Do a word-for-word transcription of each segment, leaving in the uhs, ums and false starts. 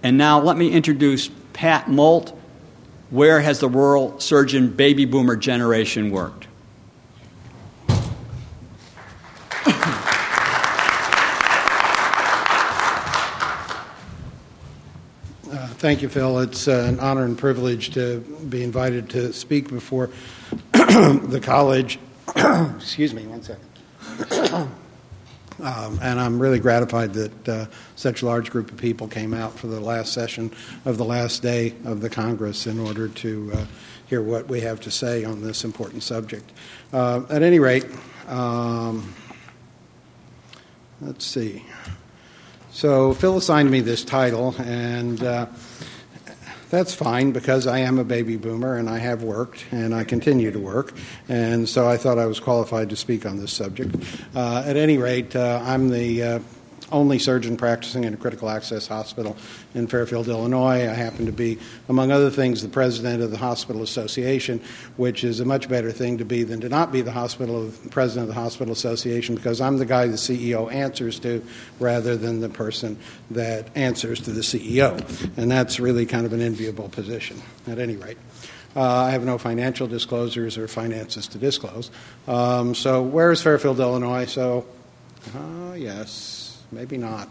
And now let me introduce Pat Molt. Where has the rural surgeon baby boomer generation worked? Uh, thank you, Phil. It's uh, an honor and privilege to be invited to speak before the college. Excuse me one second. Um, and I'm really gratified that uh, such a large group of people came out for the last session of the last day of the Congress in order to uh, hear what we have to say on this important subject. Uh, at any rate, um, let's see. So Phil assigned me this title, and uh, that's fine because I am a baby boomer and I have worked and I continue to work, and so I thought I was qualified to speak on this subject. Uh, at any rate, uh, I'm the uh, only surgeon practicing in a critical access hospital in Fairfield, Illinois. I happen to be, among other things, the president of the Hospital Association, which is a much better thing to be than to not be the hospital president of the Hospital Association, because I'm the guy the C E O answers to rather than the person that answers to the C E O. And that's really kind of an enviable position, at any rate. Uh, I have no financial disclosures or finances to disclose. Um, so where is Fairfield, Illinois? So, uh, yes. Maybe not.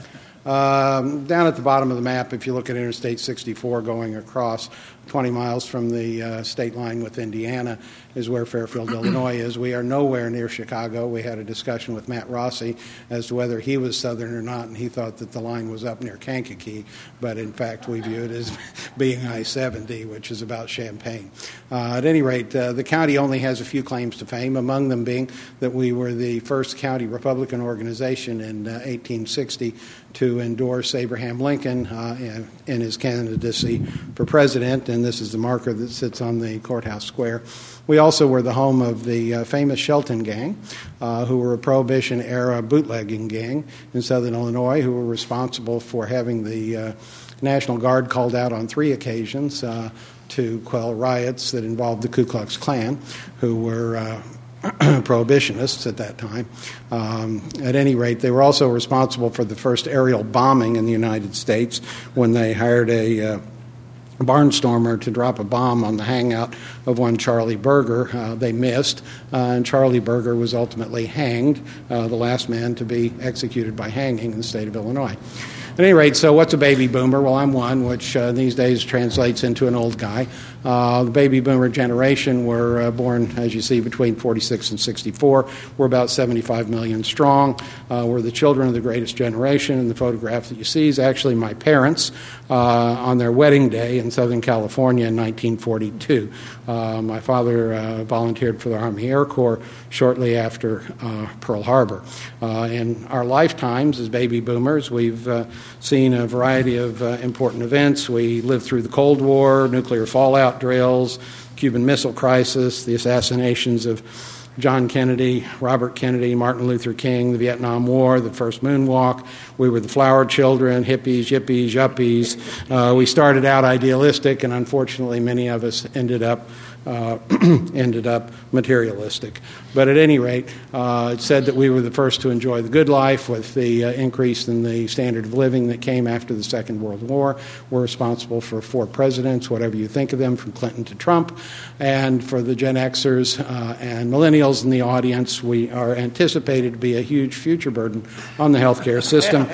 Um, down at the bottom of the map, if you look at Interstate sixty-four going across twenty miles from the uh, state line with Indiana, is where Fairfield, Illinois is. We are nowhere near Chicago. We had a discussion with Matt Rossi as to whether he was Southern or not, and he thought that the line was up near Kankakee, but in fact we view it as being I seventy, which is about Champaign. Uh, at any rate, uh, the county only has a few claims to fame, among them being that we were the first county Republican organization in uh, eighteen sixty to endorse Abraham Lincoln uh, in, in his candidacy for president, and this is the marker that sits on the courthouse square. We also were the home of the uh, famous Shelton Gang, uh, who were a Prohibition-era bootlegging gang in southern Illinois, who were responsible for having the uh, National Guard called out on three occasions uh, to quell riots that involved the Ku Klux Klan, who were uh, prohibitionists at that time. Um, at any rate, they were also responsible for the first aerial bombing in the United States when they hired a uh, barnstormer to drop a bomb on the hangout of one Charlie Berger. Uh, they missed, uh, and Charlie Berger was ultimately hanged, uh, the last man to be executed by hanging in the state of Illinois. At any rate, so what's a baby boomer? Well, I'm one, which uh, these days translates into an old guy. Uh, the baby boomer generation were uh, born, as you see, between forty-six and sixty-four. We're about seventy-five million strong. Uh, we're the children of the greatest generation, and the photograph that you see is actually my parents uh, on their wedding day in Southern California in nineteen forty-two. Uh, my father uh, volunteered for the Army Air Corps shortly after uh, Pearl Harbor. Uh, in our lifetimes as baby boomers, we've uh, seen a variety of uh, important events. We lived through the Cold War, nuclear fallout drills, Cuban Missile Crisis, the assassinations of John Kennedy, Robert Kennedy, Martin Luther King, the Vietnam War, the first moonwalk. We were the flower children, hippies, yippies, yuppies. Uh, we started out idealistic, and unfortunately many of us ended up Uh, ended up materialistic. But at any rate, uh, it said that we were the first to enjoy the good life with the uh, increase in the standard of living that came after the Second World War. We're responsible for four presidents, whatever you think of them, from Clinton to Trump. And for the Gen Xers uh, and millennials in the audience, we are anticipated to be a huge future burden on the healthcare system.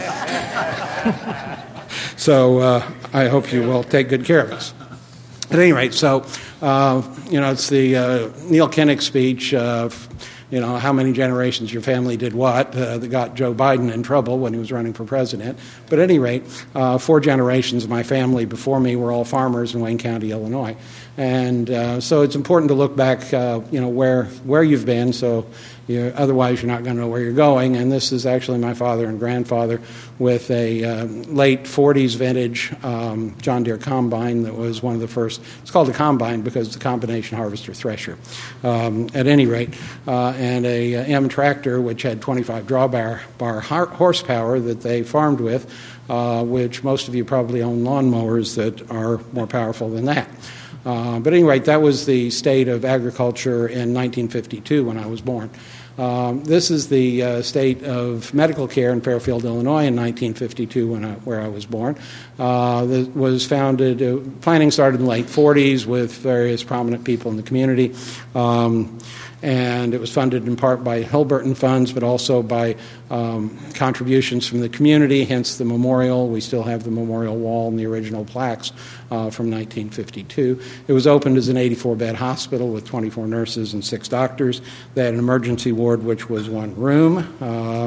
So uh, I hope you will take good care of us. At any rate, so, uh, you know, it's the uh, Neil Kinnock speech, uh, you know, how many generations your family did what, uh, that got Joe Biden in trouble when he was running for president. But at any rate, uh, four generations of my family before me were all farmers in Wayne County, Illinois. And uh, so it's important to look back, uh, you know, where where you've been, so you, otherwise you're not going to know where you're going. And this is actually my father and grandfather with a uh, late forties vintage um, John Deere combine that was one of the first. It's called a combine because it's a combination harvester thresher. Um, at any rate, uh, and a uh, M tractor which had twenty-five drawbar bar horsepower that they farmed with, uh, which most of you probably own lawnmowers that are more powerful than that. Uh, but anyway, that was the state of agriculture in nineteen fifty-two when I was born. Um, this is the uh, state of medical care in Fairfield, Illinois in nineteen fifty-two, when I, where I was born. Uh, it was founded, uh, planning started in the late forties with various prominent people in the community. Um, and it was funded in part by Hill-Burton funds, but also by um, contributions from the community, hence the memorial. We still have the memorial wall and the original plaques uh, from nineteen fifty-two. It was opened as an eighty-four bed hospital with twenty-four nurses and six doctors. They had an emergency ward, which was one room. Uh,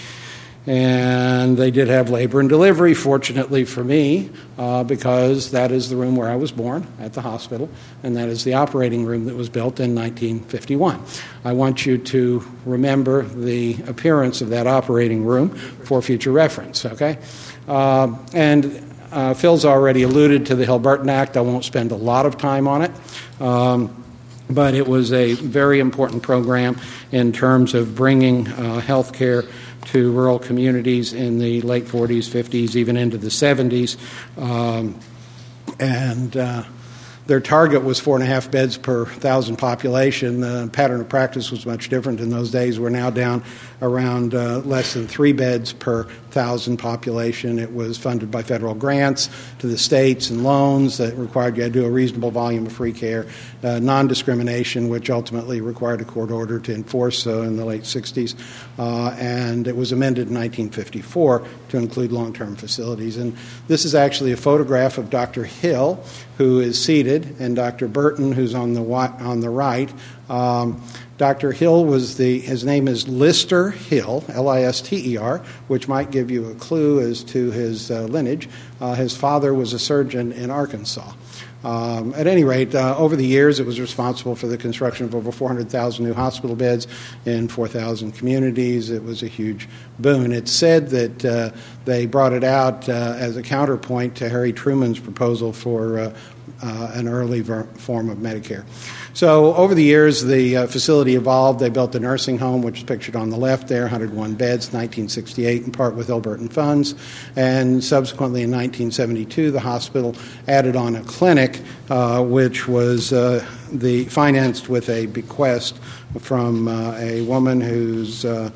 And they did have labor and delivery, fortunately for me, uh, because that is the room where I was born, at the hospital, and that is the operating room that was built in nineteen fifty-one. I want you to remember the appearance of that operating room for future reference, okay? Uh, and uh, Phil's already alluded to the Hill-Burton Act. I won't spend a lot of time on it. Um, but it was a very important program in terms of bringing uh, health care to rural communities in the late forties, fifties, even into the seventies. Um, and uh, their target was four and a half beds per thousand population. The pattern of practice was much different in those days. We're now down around uh, less than three beds per thousand population. It was funded by federal grants to the states and loans that required you to do a reasonable volume of free care, uh, non-discrimination, which ultimately required a court order to enforce uh, in the late sixties, uh, and it was amended in nineteen fifty-four to include long-term facilities. And this is actually a photograph of Doctor Hill, who is seated, and Doctor Burton, who's on the on the right. Um, Doctor Hill was the, his name is Lister Hill, L I S T E R, which might give you a clue as to his uh, lineage. Uh, his father was a surgeon in Arkansas. Um, at any rate, uh, over the years, it was responsible for the construction of over four hundred thousand new hospital beds in four thousand communities. It was a huge boon. It's said that uh, they brought it out uh, as a counterpoint to Harry Truman's proposal for uh, uh, an early ver- form of Medicare. So over the years, the uh, facility evolved. They built a nursing home, which is pictured on the left there, one hundred one beds, nineteen sixty-eight, in part with Hill-Burton funds. And subsequently in nineteen seventy-two, the hospital added on a clinic, uh, which was uh, the financed with a bequest from uh, a woman whose uh,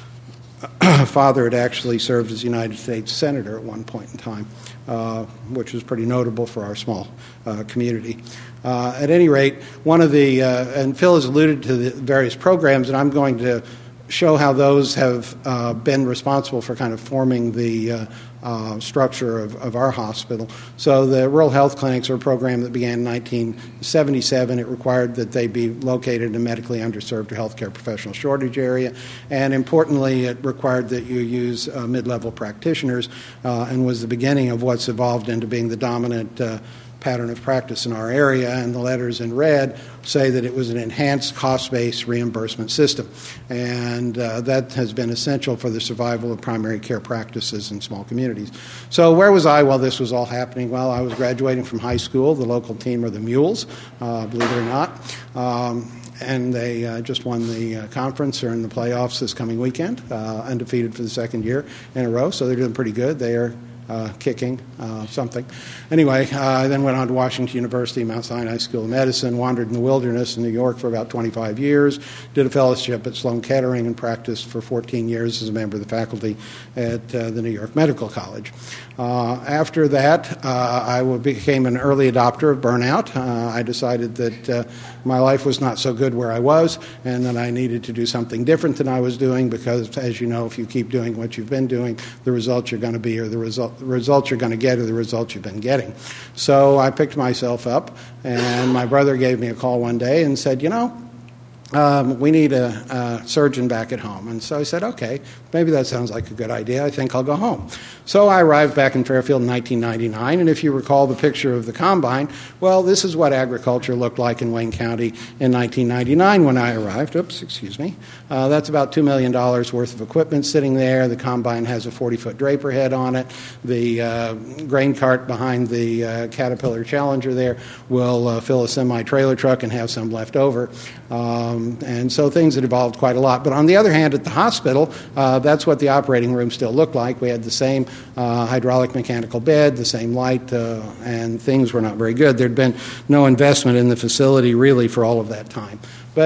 father had actually served as United States Senator at one point in time, uh, which was pretty notable for our small uh, community. Uh, at any rate, one of the, uh, and Phil has alluded to the various programs, and I'm going to show how those have uh, been responsible for kind of forming the uh, uh, structure of, of our hospital. So the rural health clinics are a program that began in nineteen seventy-seven. It required that they be located in a medically underserved or healthcare professional shortage area. And importantly, it required that you use uh, mid-level practitioners uh, and was the beginning of what's evolved into being the dominant uh, pattern of practice in our area, and the letters in red say that it was an enhanced cost-based reimbursement system. And uh, that has been essential for the survival of primary care practices in small communities. So where was I while this was all happening? Well, I was graduating from high school. The local team are the Mules, uh, believe it or not. Um, and they uh, just won the uh, conference. They're in the playoffs this coming weekend, uh, undefeated for the second year in a row, so they're doing pretty good. They are Uh, kicking uh, something. Anyway, uh, I then went on to Washington University, Mount Sinai School of Medicine, wandered in the wilderness in New York for about twenty-five years, did a fellowship at Sloan Kettering, and practiced for fourteen years as a member of the faculty at uh, the New York Medical College. Uh, after that, uh, I became an early adopter of burnout. Uh, I decided that uh, my life was not so good where I was, and that I needed to do something different than I was doing, because, as you know, if you keep doing what you've been doing, the results you're going to be, or the result the results you're going to get are the results you've been getting. So I picked myself up, and my brother gave me a call one day and said, you know, um, we need a, a surgeon back at home. And so I said, okay, maybe that sounds like a good idea. I think I'll go home. So I arrived back in Fairfield in nineteen ninety-nine, and if you recall the picture of the combine, well, this is what agriculture looked like in Wayne County in nineteen ninety-nine when I arrived. Oops, excuse me. Uh, that's about two million dollars worth of equipment sitting there. The combine has a forty-foot draper head on it. The uh, grain cart behind the uh, Caterpillar Challenger there will uh, fill a semi-trailer truck and have some left over. Um, and so things had evolved quite a lot. But on the other hand, at the hospital, uh, that's what the operating room still looked like. We had the same uh, hydraulic mechanical bed, the same light, uh, and things were not very good. There'd been no investment in the facility really for all of that time. But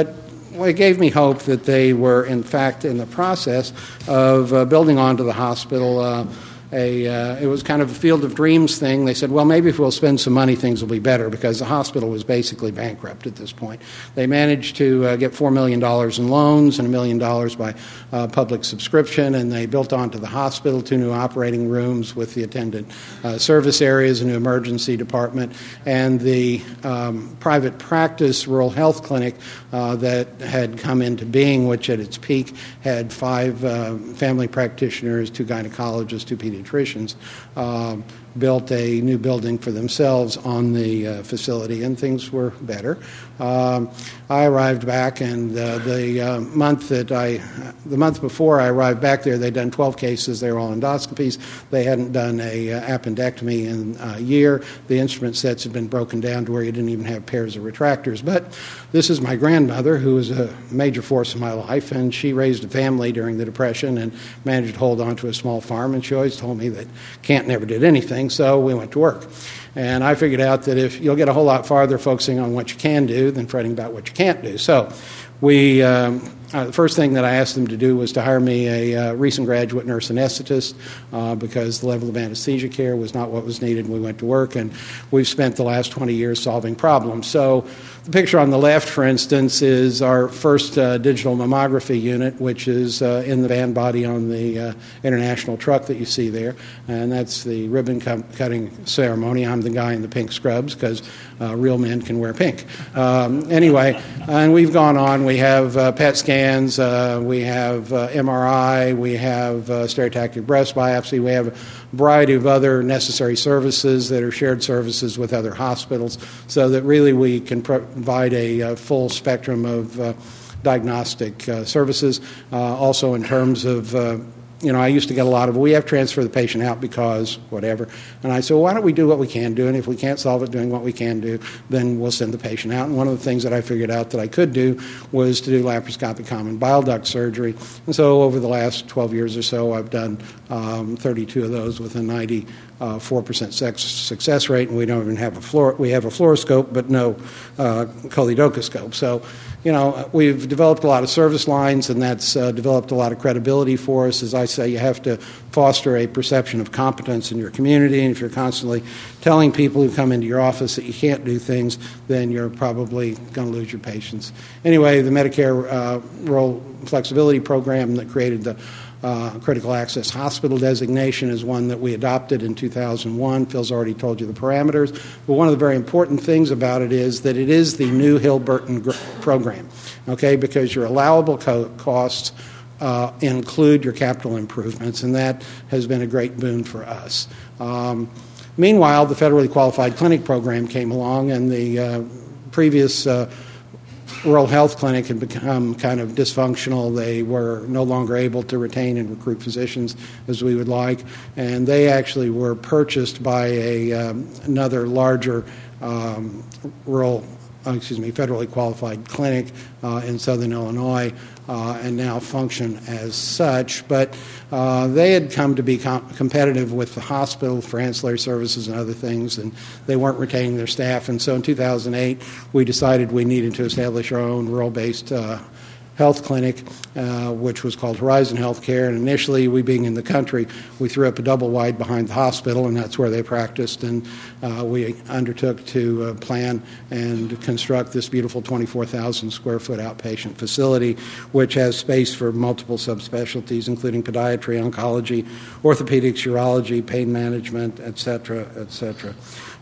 well, it gave me hope that they were, in fact, in the process of uh, building onto the hospital. Uh, A, uh, it was kind of a field of dreams thing. They said, well, maybe if we'll spend some money, things will be better, because the hospital was basically bankrupt at this point. They managed to uh, get four million dollars in loans and a million dollars by uh, public subscription, and they built onto the hospital two new operating rooms with the attendant uh, service areas, a new emergency department, and the um, private practice rural health clinic uh, that had come into being, which at its peak had five uh, family practitioners, two gynecologists, two pediatricians, pediatricians uh, built a new building for themselves on the uh, facility, and things were better. Um, I arrived back, and uh, the uh, month that I, the month before I arrived back there, they'd done twelve cases. They were all endoscopies. They hadn't done a uh, appendectomy in a year. The instrument sets had been broken down to where you didn't even have pairs of retractors. But this is my grandmother, who was a major force in my life, and she raised a family during the Depression and managed to hold on to a small farm, and she always told me that Kent never did anything, so we went to work. And I figured out that if you'll get a whole lot farther focusing on what you can do than fretting about what you can't do. So we, um, uh, the first thing that I asked them to do was to hire me a uh, recent graduate nurse anesthetist uh, because the level of anesthesia care was not what was needed. We went to work, and we've spent the last twenty years solving problems. So the picture on the left, for instance, is our first uh, digital mammography unit, which is uh, in the van body on the uh, international truck that you see there, and that's the ribbon com- cutting ceremony. I'm the guy in the pink scrubs because uh, real men can wear pink. Um, anyway, and we've gone on. We have uh, P E T scans, uh, we have uh, M R I, we have uh, stereotactic breast biopsy, we have a variety of other necessary services that are shared services with other hospitals, so that really we can provide a, a full spectrum of uh, diagnostic uh, services. Uh, also in terms of, uh, you know, I used to get a lot of, we have to transfer the patient out because whatever. And I said, well, why don't we do what we can do? And if we can't solve it doing what we can do, then we'll send the patient out. And one of the things that I figured out that I could do was to do laparoscopic common bile duct surgery. And so over the last twelve years or so, I've done um, thirty-two of those with a ninety-four percent success rate. And we don't even have a fluor- we have a fluoroscope, but no uh, choledocoscope. So, you know, we've developed a lot of service lines, and that's uh, developed a lot of credibility for us. As I say, you have to foster a perception of competence in your community, and if you're constantly telling people who come into your office that you can't do things, then you're probably going to lose your patients. Anyway, the Medicare uh, Rural Flexibility Program that created the Uh, critical access hospital designation is one that we adopted in two thousand one. Phil's already told you the parameters. But one of the very important things about it is that it is the new Hill-Burton gr- program, okay, because your allowable co- costs uh, include your capital improvements, and that has been a great boon for us. Um, meanwhile, the federally qualified clinic program came along, and the uh, previous uh, rural health clinic had become kind of dysfunctional. They were no longer able to retain and recruit physicians as we would like, and they actually were purchased by a um, another larger um, rural, uh, excuse me, federally qualified clinic uh, in southern Illinois, uh, and now function as such. But uh, they had come to be com- competitive with the hospital for ancillary services and other things, and they weren't retaining their staff. And so in two thousand eight, we decided we needed to establish our own rural-based uh, health clinic, uh, which was called Horizon Healthcare. And initially, we being in the country, we threw up a double wide behind the hospital, and that's where they practiced. And uh, we undertook to uh, plan and construct this beautiful twenty-four thousand square foot outpatient facility, which has space for multiple subspecialties, including podiatry, oncology, orthopedics, urology, pain management, et cetera, et cetera.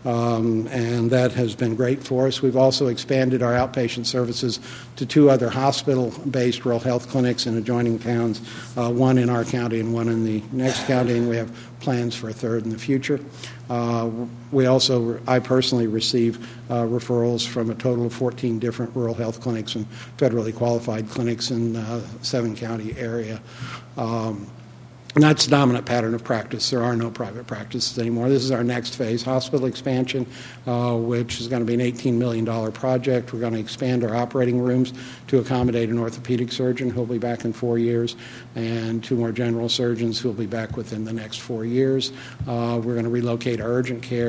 Um, and that has been great for us. We've also expanded our outpatient services to two other hospital-based rural health clinics in adjoining towns, uh, one in our county and one in the next county, and we have plans for a third in the future. Uh, we also, I personally receive uh, referrals from a total of fourteen different rural health clinics and federally qualified clinics in the seven-county area. Um, And that's the dominant pattern of practice. There are no private practices anymore. This is our next phase, hospital expansion, uh, which is going to be an eighteen million dollars project. We're going to expand our operating rooms to accommodate an orthopedic surgeon who will be back in four years and two more general surgeons who will be back within the next four years. Uh, we're going to relocate our urgent care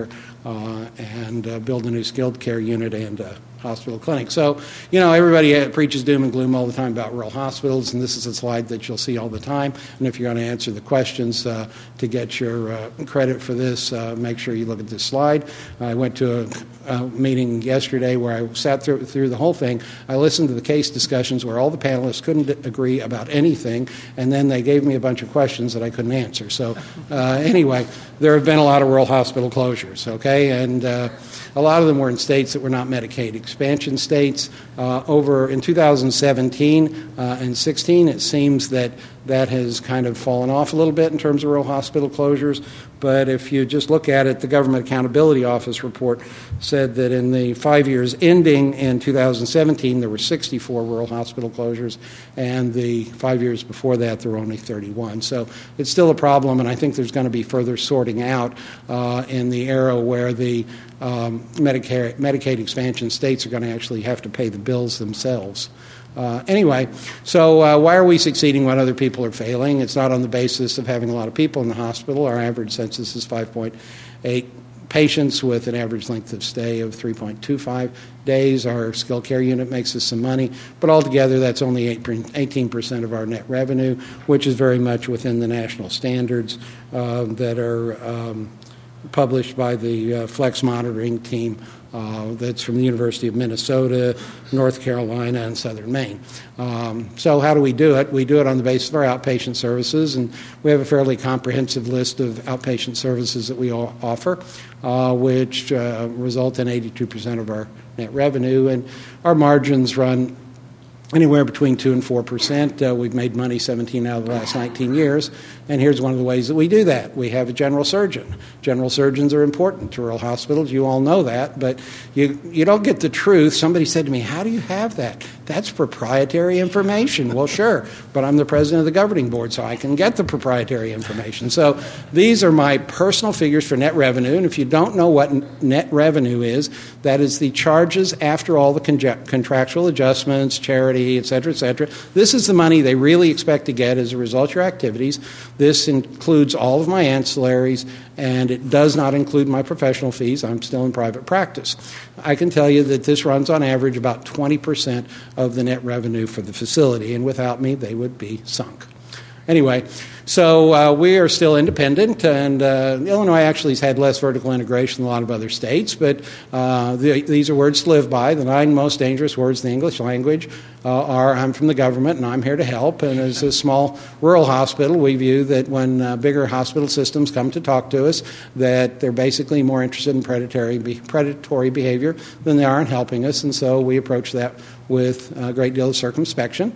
uh, and uh, build a new skilled care unit and a hospital clinic. So, you know, everybody preaches doom and gloom all the time about rural hospitals, and this is a slide that you'll see all the time. And if you're going to answer the questions uh, to get your uh, credit for this, uh, make sure you look at this slide. I went to a, a meeting yesterday where I sat through, through the whole thing. I listened to the case discussions where all the panelists couldn't agree about anything, and then they gave me a bunch of questions that I couldn't answer. So uh, anyway, there have been a lot of rural hospital closures, okay? And uh, a lot of them were in states that were not Medicaid expansion states. Uh, over in two thousand seventeen uh, and sixteen, it seems that that has kind of fallen off a little bit in terms of rural hospital closures. But if you just look at it, the Government Accountability Office report said that in the five years ending in two thousand seventeen, there were sixty-four rural hospital closures, and the five years before that, there were only thirty-one. So it's still a problem, and I think there's going to be further sorting out uh, in the era where the um, Medicare, Medicaid expansion states are going to actually have to pay the bills themselves. Uh, anyway, so uh, why are we succeeding when other people are failing? It's not on the basis of having a lot of people in the hospital. Our average census is five point eight patients with an average length of stay of three point two five days. Our skilled care unit makes us some money, but altogether that's only eighteen percent of our net revenue, which is very much within the national standards uh, that are um, published by the uh, Flex Monitoring Team uh, that's from the University of Minnesota, North Carolina, and Southern Maine. Um, so how do we do it? We do it on the basis of our outpatient services, and we have a fairly comprehensive list of outpatient services that we offer, uh, which uh, result in eighty-two percent of our net revenue, and our margins run anywhere between two and four percent. Uh, we've made money seventeen out of the last nineteen years, and here's one of the ways that we do that. We have a general surgeon. General surgeons are important to rural hospitals. You all know that, but you you don't get the truth. Somebody said to me, "How do you have that? That's proprietary information." Well, sure, but I'm the president of the governing board, so I can get the proprietary information. So these are my personal figures for net revenue, and if you don't know what net revenue is, that is the charges after all the conge- contractual adjustments, charity, et cetera, et cetera. This is the money they really expect to get as a result of your activities. This includes all of my ancillaries, and it does not include my professional fees. I'm still in private practice. I can tell you that this runs on average about twenty percent of the net revenue for the facility, and without me, they would be sunk. Anyway, so uh, we are still independent, and uh, Illinois actually has had less vertical integration than a lot of other states, but uh, the, these are words to live by. The nine most dangerous words in the English language uh, are, I'm from the government and I'm here to help, and as a small rural hospital, we view that when uh, bigger hospital systems come to talk to us, that they're basically more interested in predatory, be- predatory behavior than they are in helping us, and so we approach that with a great deal of circumspection.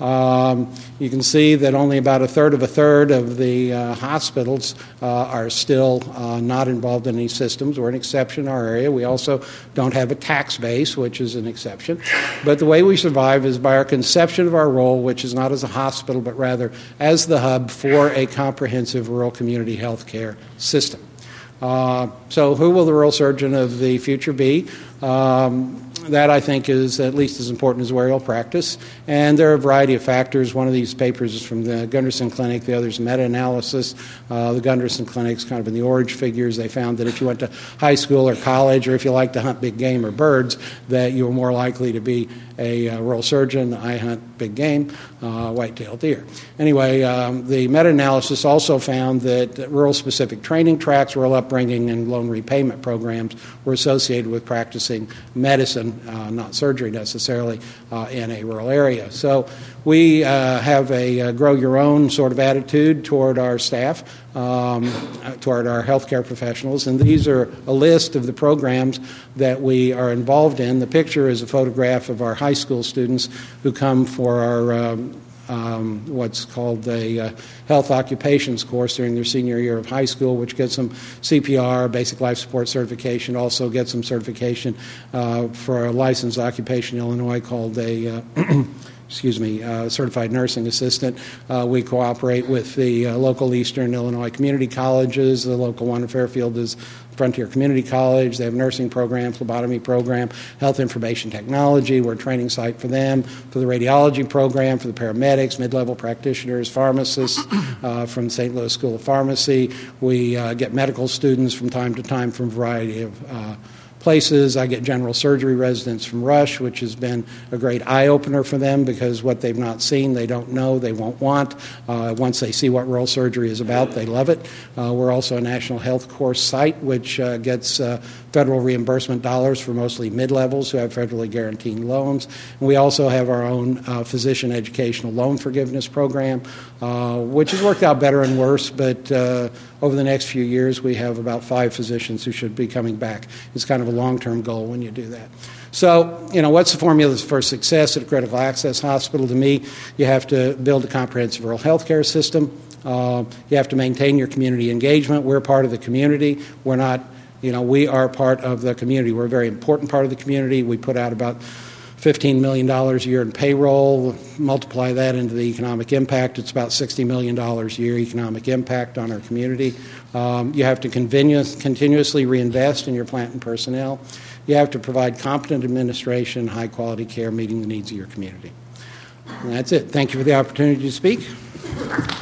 Um, you can see that only about a third of a third of the uh, hospitals uh, are still uh, not involved in any systems. We're an exception in our area. We also don't have a tax base, which is an exception. But the way we survive is by our conception of our role, which is not as a hospital, but rather as the hub for a comprehensive rural community health care system. Uh, so who will the rural surgeon of the future be? Um, that, I think, is at least as important as aerial practice. And there are a variety of factors. One of these papers is from the Gunderson Clinic. The other is meta-analysis. Uh, the Gunderson Clinic's kind of in the orange figures. They found that if you went to high school or college, or if you like to hunt big game or birds, that you were more likely to be a uh, rural surgeon. I hunt big game, uh, white-tailed deer. Anyway, um, the meta-analysis also found that rural-specific training tracks, rural upbringing, and loan repayment programs were associated with practicing medicine, uh, not surgery necessarily, uh, in a rural area. So we uh, have a uh, grow-your-own sort of attitude toward our staff, um, toward our healthcare professionals, and these are a list of the programs that we are involved in. The picture is a photograph of our high school students who come for our um, Um, what's called a uh, health occupations course during their senior year of high school, which gets them C P R, basic life support certification, also gets them certification uh, for a licensed occupation in Illinois called a uh, excuse me, uh, certified nursing assistant. Uh, we cooperate with the uh, local Eastern Illinois community colleges. The local one in Fairfield is Frontier Community College. They have nursing program, phlebotomy program, health information technology. We're a training site for them, for the radiology program, for the paramedics, mid-level practitioners, pharmacists uh, from the Saint Louis School of Pharmacy. We uh, get medical students from time to time from a variety of uh, places. I get general surgery residents from Rush, which has been a great eye-opener for them because what they've not seen, they don't know, they won't want. Uh, once they see what rural surgery is about, they love it. Uh, we're also a national health course site, which uh, gets uh, federal reimbursement dollars for mostly mid-levels who have federally guaranteed loans. And we also have our own uh, physician educational loan forgiveness program, uh, which has worked out better and worse, but uh, over the next few years, we have about five physicians who should be coming back. It's kind of a long-term goal when you do that. So, you know, what's the formula for success at a critical access hospital? To me, you have to build a comprehensive rural health care system. Uh, you have to maintain your community engagement. We're part of the community. We're not, you know, we are part of the community. We're a very important part of the community. We put out about fifteen million dollars a year in payroll. Multiply that into the economic impact. It's about sixty million dollars a year economic impact on our community. Um, you have to continu- continuously reinvest in your plant and personnel. You have to provide competent administration, high-quality care, meeting the needs of your community. And that's it. Thank you for the opportunity to speak.